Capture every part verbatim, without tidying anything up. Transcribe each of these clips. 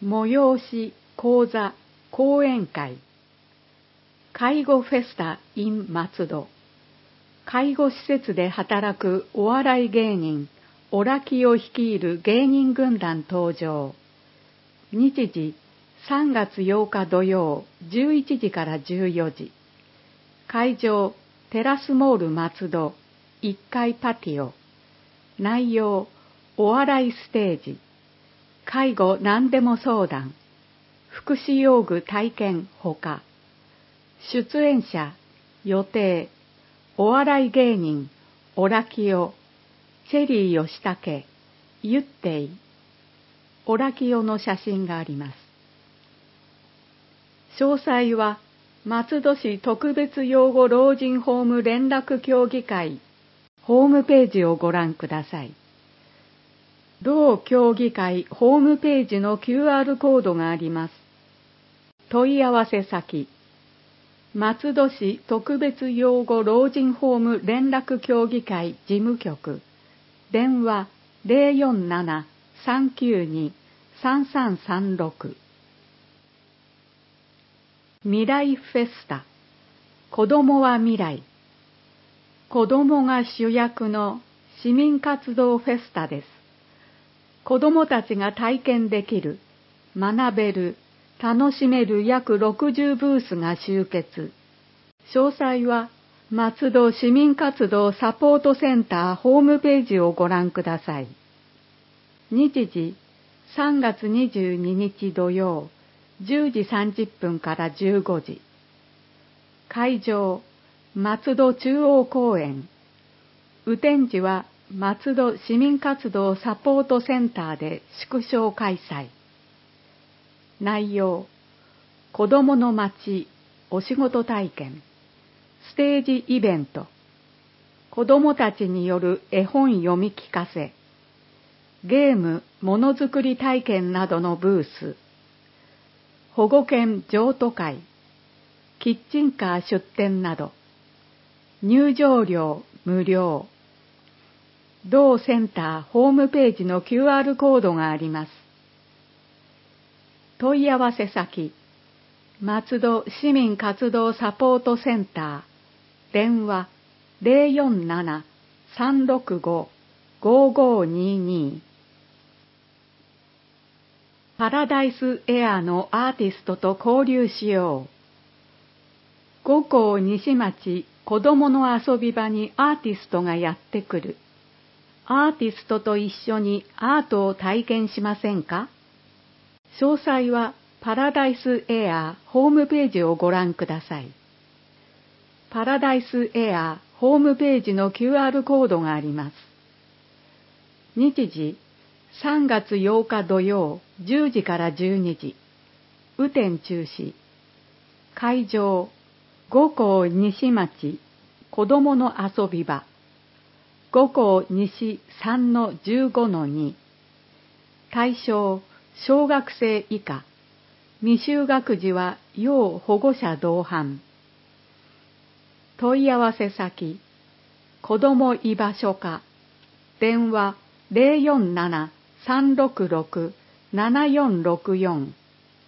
催し、講座、講演会。介護フェスタ in 松戸。介護施設で働くお笑い芸人、オラキを率いる芸人軍団登場。日時、さんがつようか土曜、じゅういちじからじゅうよじ。会場、テラスモール松戸、いっかいパティオ。内容、お笑いステージ。介護何でも相談。福祉用具体験ほか。出演者、予定、お笑い芸人、オラキオ、チェリー吉武、ユッテイ。オラキオの写真があります。詳細は、松戸市特別養護老人ホーム連絡協議会、ホームページをご覧ください。同協議会ホームページの キューアール コードがあります。問い合わせ先、松戸市特別養護老人ホーム連絡協議会事務局、電話 ゼロよんなな さんきゅうに さんさんさんろく。未来フェスタ、子どもは未来。子どもが主役の市民活動フェスタです。子どもたちが体験できる、学べる、楽しめる約ろくじゅうブースが集結。詳細は松戸市民活動サポートセンターホームページをご覧ください。日時、さんがつにじゅうににち土曜、じゅうじさんじゅっぷんからじゅうごじ。会場、松戸中央公園。雨天時は松戸市民活動サポートセンターで縮小開催。内容、子どもの街、お仕事体験、ステージイベント、子どもたちによる絵本読み聞かせ、ゲーム、ものづくり体験などのブース、保護犬譲渡会、キッチンカー出店など、入場料無料。同センターホームページの キューアール コードがあります。問い合わせ先、松戸市民活動サポートセンター、電話 ゼロよんなな さんろくご ごごにに。パラダイスエアのアーティストと交流しよう。五甲西町子どもの遊び場にアーティストがやってくる。アーティストと一緒にアートを体験しませんか？詳細はパラダイスエアホームページをご覧ください。パラダイスエアホームページの キューアール コードがあります。日時、さんがつようか土曜、じゅうじからじゅうにじ。雨天中止。会場、五甲西町子どもの遊び場。五甲西 さんのじゅうごのに。対象、小学生以下。未就学児は要保護者同伴。問い合わせ先、子ども居場所課。電話 ゼロよんなな さんろくろく ななよんろくよん。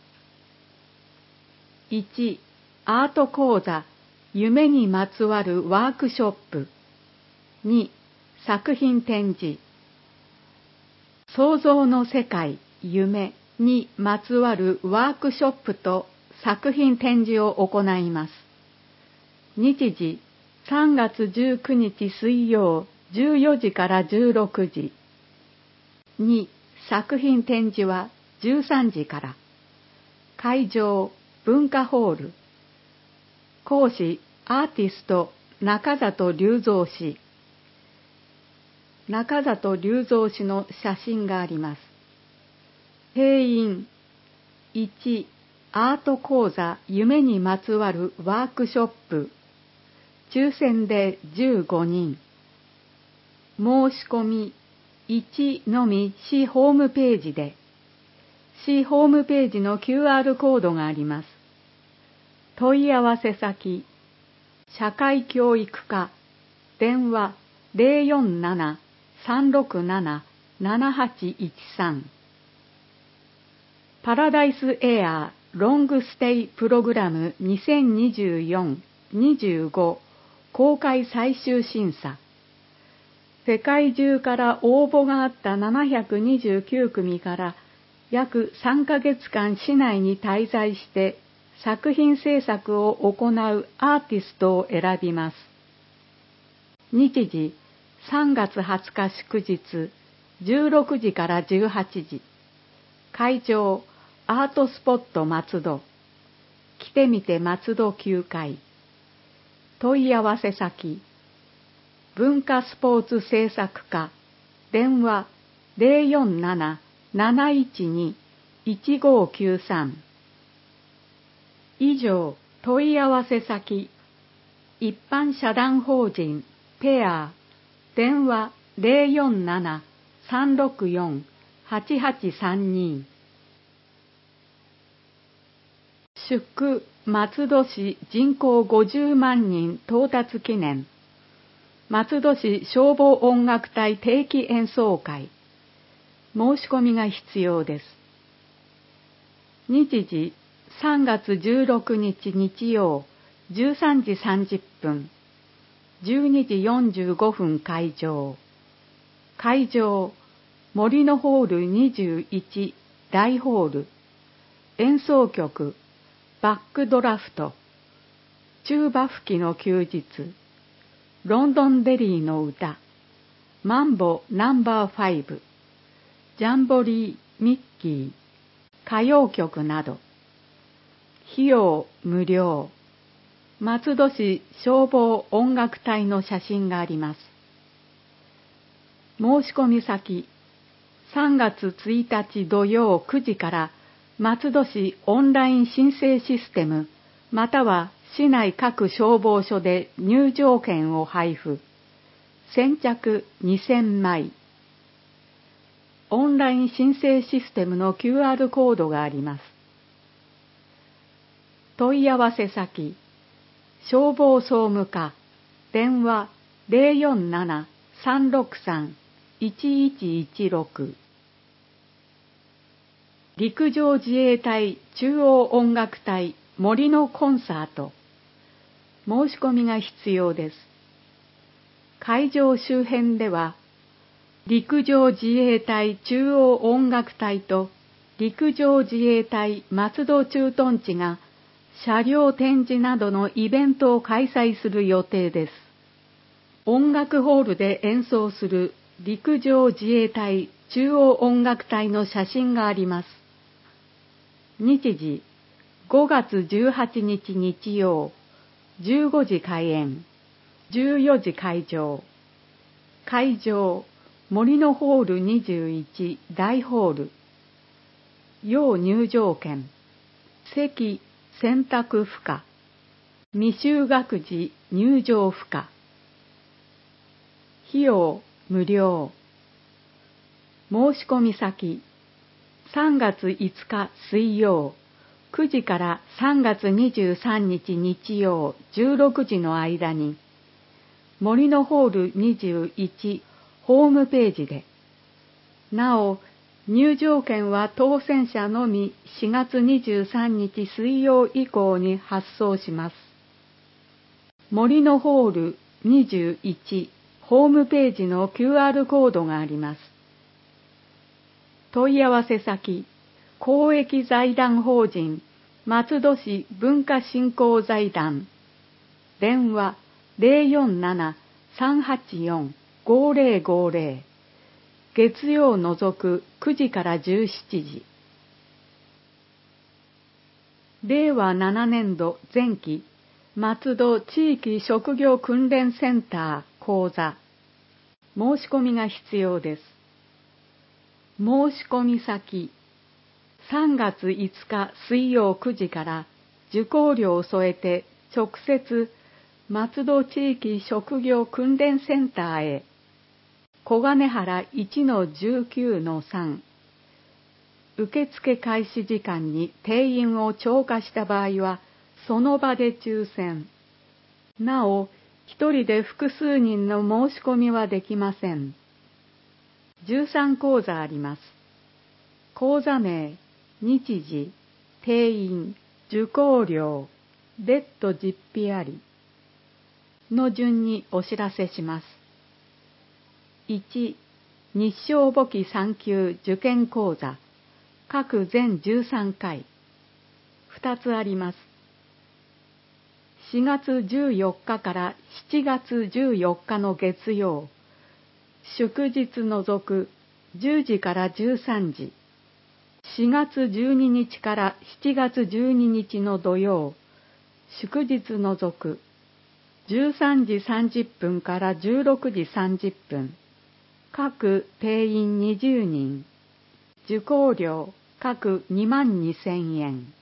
いち. アート講座、夢にまつわるワークショップ。に. 作品展示。創造の世界、夢にまつわるワークショップと作品展示を行います。日時、さんがつじゅうくにち水曜、じゅうよじからじゅうろくじ。に. 作品展示はじゅうさんじから。会場、文化ホール。講師、アーティスト、中里隆三氏。中里隆三氏の写真があります。定員、いち. アート講座夢にまつわるワークショップ。抽選でじゅうごにん。申し込みいちのみ市ホームページで。市ホームページの キューアール コードがあります。問い合わせ先、社会教育課、電話 ゼロよんなな さんろくなな ななはちいちさん。 パラダイスエアロングステイプログラムにせんにじゅうよん・にじゅうご公開最終審査。世界中から応募があったななひゃくにじゅうきゅう組から約さんかげつかん市内に滞在して作品制作を行うアーティストを選びます。日時さんがつはつか祝日じゅうろくじからじゅうはちじ。会場アートスポット松戸。来てみて松戸きゅうかい。問い合わせ先文化スポーツ制作課電話 ゼロよんなな なないちに いちごきゅうさん。以上、問い合わせ先一般社団法人ペア電話 ゼロよんなな さんろくよん はちはちさんに。祝松戸市人口ごじゅうまんにん到達記念松戸市消防音楽隊定期演奏会。申し込みが必要です。日時さんがつじゅうろくにち日曜じゅうさんじさんじゅっぷんじゅうにじよんじゅうごふん開場。会場森のホールにじゅういち大ホール。演奏曲バックドラフトチューバ吹きの休日ロンドンデリーの歌マンボナンバーファイブジャンボリーミッキー歌謡曲など。費用無料。松戸市消防音楽隊の写真があります。申し込み先さんがつついたち土曜くじから松戸市オンライン申請システムまたは市内各消防署で入場券を配布。先着にせんまい。オンライン申請システムの キューアール コードがあります。問い合わせ先消防総務課電話 ゼロよんなな さんろくさん いちいちいちろく。陸上自衛隊中央音楽隊森のコンサート。申し込みが必要です。会場周辺では陸上自衛隊中央音楽隊と陸上自衛隊松戸駐屯地が車両展示などのイベントを開催する予定です。音楽ホールで演奏する陸上自衛隊中央音楽隊の写真があります。日時ごがつじゅうはちにち日曜じゅうごじ開演じゅうよじ会場。会場森のホールにじゅういち大ホール。要入場券席選択不可未就学児入場不可。費用無料。申し込み先さんがついつか水曜くじからさんがつにじゅうさんにち日曜じゅうろくじの間に森のホールにじゅういちホームページで。なお入場券は当選者のみしがつにじゅうさんにち水曜以降に発送します。森のホールにじゅういちホームページの キューアール コードがあります。問い合わせ先公益財団法人松戸市文化振興財団電話 ゼロよんなな さんはちよん ごゼロごゼロ。月曜除くくじからじゅうしちじ。れいわななねんど前期松戸地域職業訓練センター講座。申し込みが必要です。申し込み先さんがついつか水曜くじから受講料を添えて直接松戸地域職業訓練センターへ。小金原 いちのじゅうきゅうのさん。受付開始時間に定員を超過した場合はその場で抽選。なお、一人で複数人の申し込みはできません。じゅうさん講座あります。講座名、 日時、定員、受講料、別途実費ありの順にお知らせします。いち、日照簿記さん級受験講座、各全じゅうさんかい、ふたつあります。しがつじゅうよっかからしちがつじゅうよっかの月曜、祝日除くじゅうじからじゅうさんじ、しがつじゅうににちからしちがつじゅうににちの土曜、祝日除くじゅうさんじさんじゅっぷんからじゅうろくじさんじゅっぷん、各定員にじゅうにん、受講料各にまんにせんえん。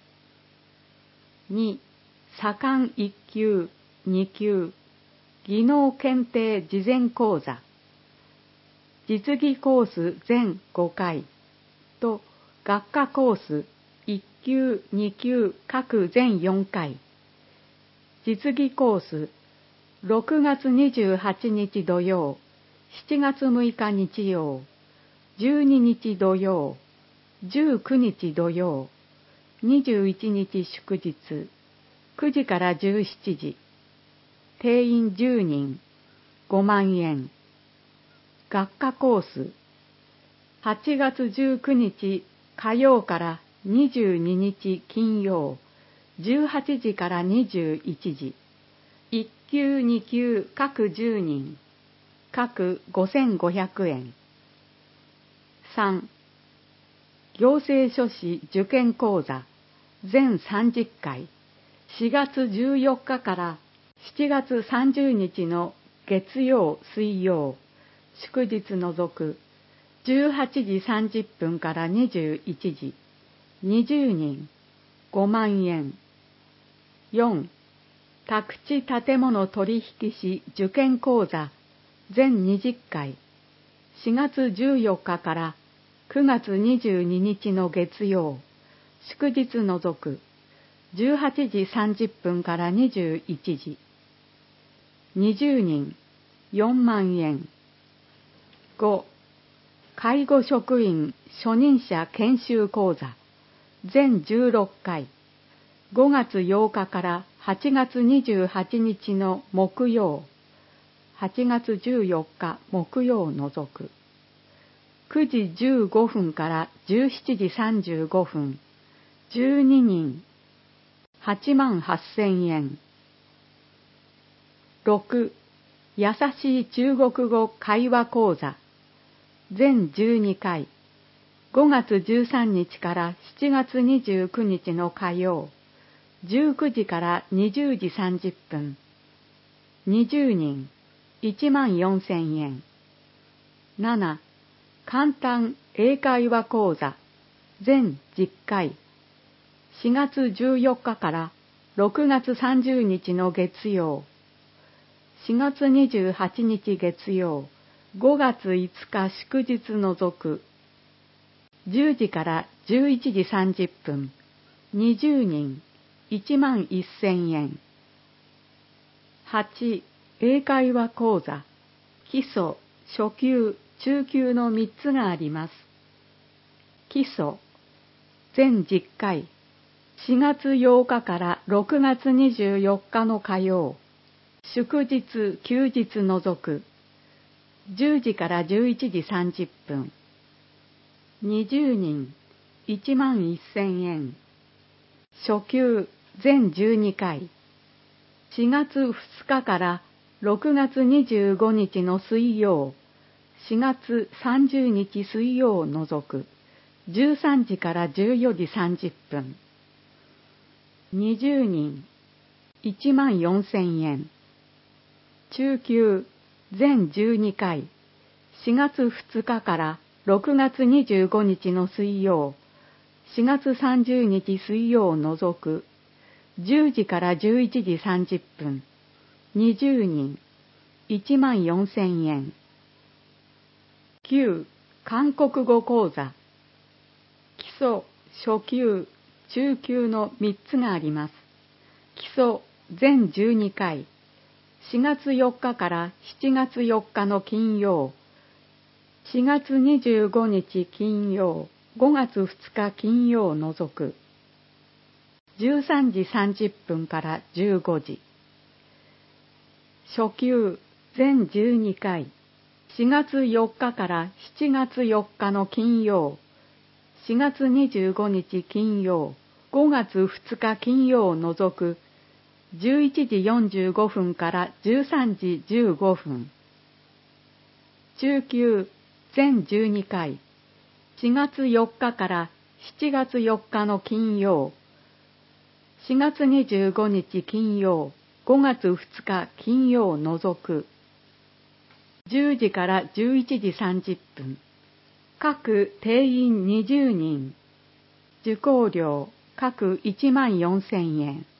に、左官いっ級、に級、技能検定事前講座、実技コース全ごかいと学科コースいっ級、に級各全よんかい、実技コースろくがつにじゅうはちにち土曜、しちがつむいか日曜、じゅうににち土曜、じゅうくにち土曜、にじゅういちにち祝日、くじからじゅうしちじ、定員じゅうにん、ごまんえん。学科コース、はちがつじゅうくにち火曜からにじゅうににち金曜、じゅうはちじからにじゅういちじ、いっ級に級各じゅうにん、各ごせんごひゃくえん。さん、行政書士受験講座全さんじゅっかい、しがつじゅうよっかからしちがつさんじゅうにちの月曜、水曜、祝日除くじゅうはちじさんじゅっぷんからにじゅういちじ、にじゅうにん、ごまんえん。よん、宅地建物取引士受験講座全にじゅっかい、しがつじゅうよっかからくがつにじゅうににちの月曜、祝日除くじゅうはちじさんじゅっぷんからにじゅういちじ、にじゅうにん、よんまんえん。ご、介護職員初任者研修講座全じゅうろっかい、ごがつようかからはちがつにじゅうはちにちの木曜、はちがつじゅうよっか木曜除くくじじゅうごふんからじゅうしちじさんじゅうごふん、じゅうににん、はちまんはっせんえん。ろく、優しい中国語会話講座全じゅうにかい、ごがつじゅうさんにちからしちがつにじゅうくにちの火曜、じゅうくじからにじゅうじさんじゅっぷん、にじゅうにん、いちまんよんせんえん。なな、簡単英会話講座全じゅっかい、しがつじゅうよっかからろくがつさんじゅうにちの月曜、しがつにじゅうはちにち月曜、ごがついつか祝日除くじゅうじからじゅういちじさんじゅっぷん、にじゅうにん、いちまんせんえん。はち、英会話講座基礎、初級、中級のみっつがあります。基礎全じゅっかい、しがつようかからろくがつにじゅうよっかの火曜、祝日、休日除くじゅうじからじゅういちじさんじゅっぷん、にじゅうにん、いちまんせんえん。初級全じゅうにかい、しがつふつかからろくがつにじゅうごにちの水曜、しがつさんじゅうにち水曜を除くじゅうさんじからじゅうよじさんじゅっぷん、にじゅうにん、いちまんよんせんえん。中級全じゅうにかい、しがつふつかからろくがつにじゅうごにちの水曜、しがつさんじゅうにち水曜を除くじゅうじからじゅういちじさんじゅっぷん、にじゅうにん、いちまんよんせんえん。きゅう、韓国語講座基礎、初級、中級のみっつがあります。基礎全じゅうにかい、しがつよっかからしちがつよっかの金曜、しがつにじゅうごにち金曜、 ごがつふつか金曜を除く。じゅうさんじさんじゅっぷんからじゅうごじ。初級全じゅうにかい。しがつよっかからしちがつよっかの金曜。しがつにじゅうごにち金曜。ごがつふつか金曜を除く。じゅういちじよんじゅうごふんからじゅうさんじじゅうごふん。中級全じゅうにかい。しがつよっかからしちがつよっかの金曜。しがつにじゅうごにち金曜。ごがつふつか金曜を除く。じゅうじからじゅういちじさんじゅっぷん。各定員にじゅうにん。受講料各いちまんよんせんえん。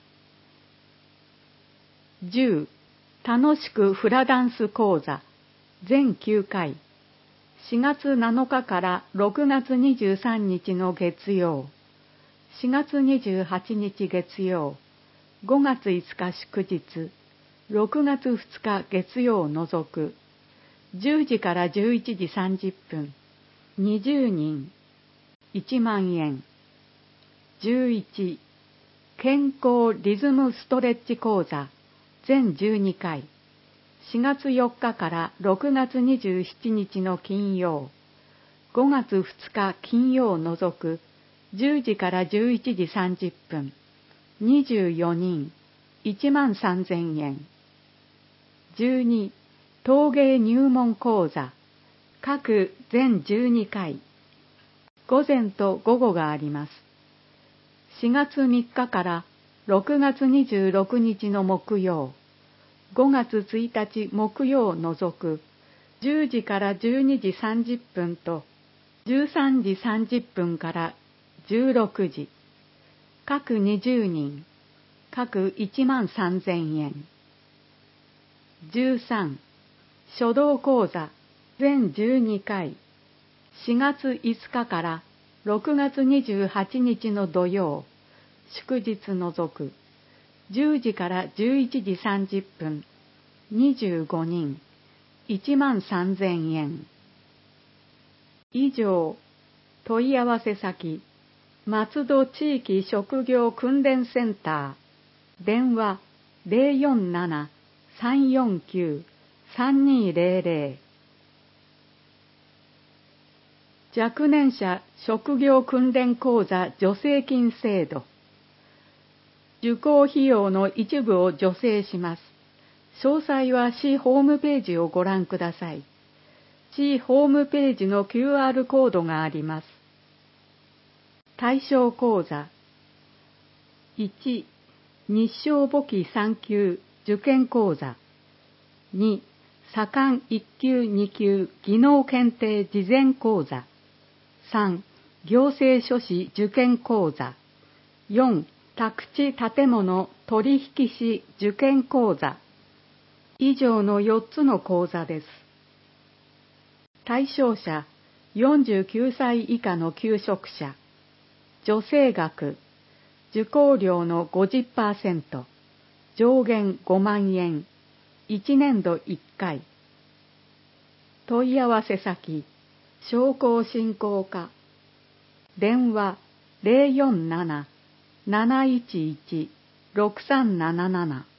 じゅう楽しくフラダンス講座全きゅうかい。しがつなのかからろくがつにじゅうさんにちの月曜。しがつにじゅうはちにち月曜。ごがついつか祝日。ろくがつふつか月曜を除く。じゅうじからじゅういちじさんじゅっぷん。にじゅうにん。いちまんえん。じゅういち健康リズムストレッチ講座全じゅうにかい。しがつよっかからろくがつにじゅうしちにちの金曜。ごがつふつか金曜を除く。じゅうじからじゅういちじさんじゅっぷん。にじゅうよにん。いちまんさんぜんえん。じゅうに陶芸入門講座各全じゅうにかい。午前と午後があります。しがつみっかからろくがつにじゅうろくにちの木曜。ごがつついたち木曜を除く。じゅうじからじゅうにじさんじゅっぷんとじゅうさんじさんじゅっぷんからじゅうろくじ。各にじゅうにん。各いちまんさんぜんえん。じゅうさん書道講座全じゅうにかい。しがついつかからろくがつにじゅうはちにちの土曜。祝日除く。じゅうじからじゅういちじさんじゅっぷん。にじゅうごにん。いちまんさんぜんえん。以上、問い合わせ先、松戸地域職業訓練センター。電話 ゼロよんなな さんよんきゅう さんにーゼロゼロ。若年者職業訓練講座助成金制度。受講費用の一部を助成します。詳細は市ホームページをご覧ください。市ホームページの キューアール コードがあります。対象講座。いち、日照簿記さんきゅう受験講座。に、左官いっきゅうにきゅう技能検定事前講座。さん、行政書士受験講座。よん、宅地建物取引士受験講座。以上のよっつの講座です。対象者、よんじゅうきゅうさい以下の求職者。助成額、受講料の ごじゅっパーセント、上限ごまんえん、いちねんどいっかい。問い合わせ先、商工振興課。電話 ゼロよんなな なないちいち ろくさんなななな。